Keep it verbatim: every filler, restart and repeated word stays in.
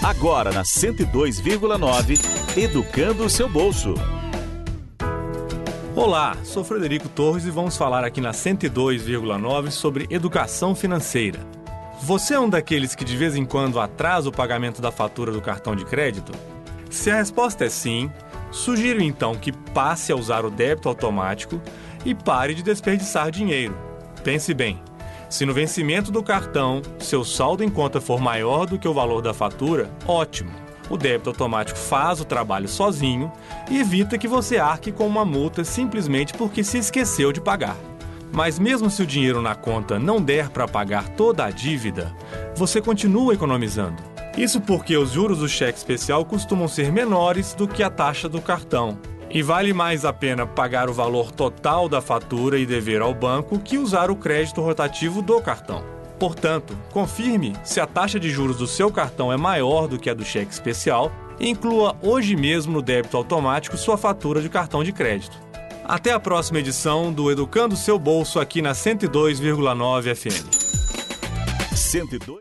Agora na cento e dois vírgula nove, Educando o Seu Bolso. Olá, sou Frederico Torres e vamos falar aqui na cento e dois vírgula nove sobre educação financeira. Você é um daqueles que de vez em quando atrasa o pagamento da fatura do cartão de crédito? Se a resposta é sim, sugiro então que passe a usar o débito automático e pare de desperdiçar dinheiro. Pense bem, se no vencimento do cartão seu saldo em conta for maior do que o valor da fatura, ótimo. O débito automático faz o trabalho sozinho e evita que você arque com uma multa simplesmente porque se esqueceu de pagar. Mas mesmo se o dinheiro na conta não der para pagar toda a dívida, você continua economizando. Isso porque os juros do cheque especial costumam ser menores do que a taxa do cartão. E vale mais a pena pagar o valor total da fatura e dever ao banco que usar o crédito rotativo do cartão. Portanto, confirme se a taxa de juros do seu cartão é maior do que a do cheque especial e inclua hoje mesmo no débito automático sua fatura de cartão de crédito. Até a próxima edição do Educando o Seu Bolso aqui na cento e dois vírgula nove F M. cento e dois